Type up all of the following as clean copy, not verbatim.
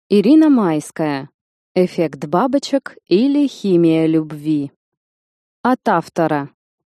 Ирина Майская. Эффект бабочек или химия любви. От автора.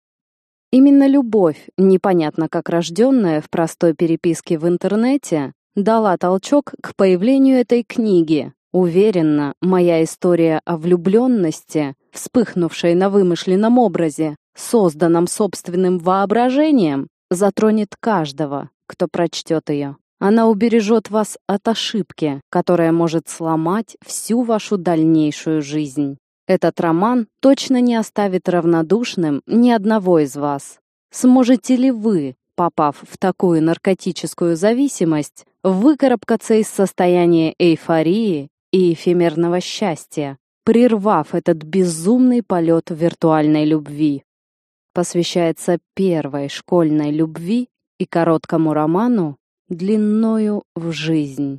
Именно любовь, непонятно как рожденная в простой переписке в интернете, дала толчок к появлению этой книги. Уверена, моя история о влюбленности, вспыхнувшей на вымышленном образе, созданном собственным воображением, затронет каждого, кто прочтет ее. Она убережет вас от ошибки, которая может сломать всю вашу дальнейшую жизнь. Этот роман точно не оставит равнодушным ни одного из вас. Сможете ли вы, попав в такую наркотическую зависимость, выкарабкаться из состояния эйфории и эфемерного счастья, прервав этот безумный полет виртуальной любви? Посвящается первой школьной любви и короткому роману длиною в жизнь.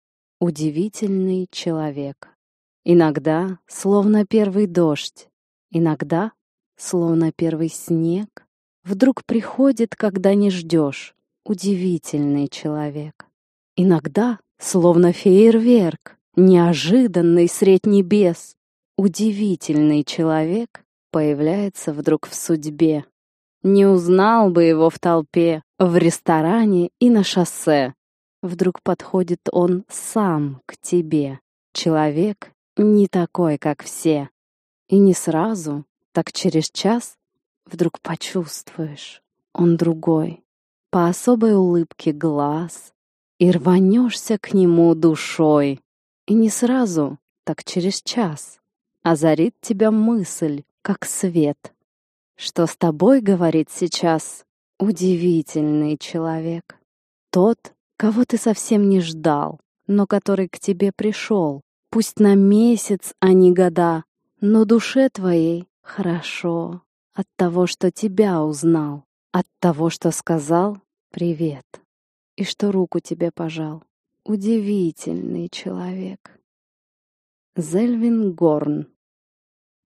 Удивительный человек. Иногда словно первый дождь, иногда словно первый снег. Вдруг приходит, когда не ждешь. Удивительный человек. Иногда словно фейерверк, неожиданный средь небес. Удивительный человек появляется вдруг в судьбе. Не узнал бы его в толпе, в ресторане и на шоссе. Вдруг подходит он сам к тебе. Человек не такой, как все. И не сразу, так через час, вдруг почувствуешь, он другой. По особой улыбке глаз. И рванешься к нему душой. И не сразу, так через час. Озарит тебя мысль, как свет. Что с тобой говорит сейчас удивительный человек. Тот, кого ты совсем не ждал, но который к тебе пришел. Пусть на месяц, а не года, но душе твоей хорошо. От того, что тебя узнал, от того, что сказал «привет» и что руку тебе пожал. Удивительный человек. Зельвин Горн.